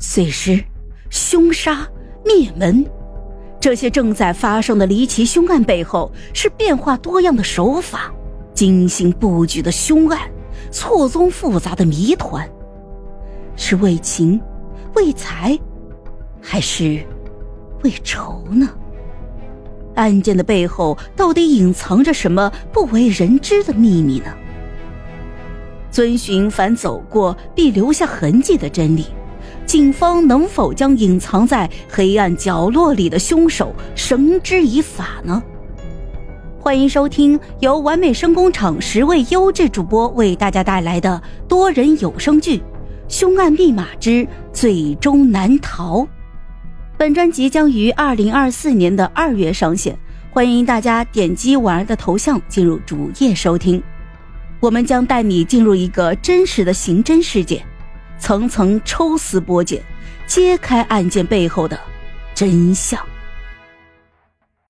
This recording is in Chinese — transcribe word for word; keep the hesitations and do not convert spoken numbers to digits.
碎尸、凶杀、灭门，这些正在发生的离奇凶案背后是变化多样的手法，精心布局的凶案，错综复杂的谜团。是为情、为财，还是为仇呢？案件的背后到底隐藏着什么不为人知的秘密呢？遵循凡走过必留下痕迹的真理，警方能否将隐藏在黑暗角落里的凶手绳之以法呢？欢迎收听由完美声工厂十位优质主播为大家带来的多人有声剧《凶案密码之最终难逃》。本专辑将于二零二四年的二月上线，欢迎大家点击婉儿的头像进入主页收听。我们将带你进入一个真实的刑侦世界，层层抽丝剥茧，揭开案件背后的真相。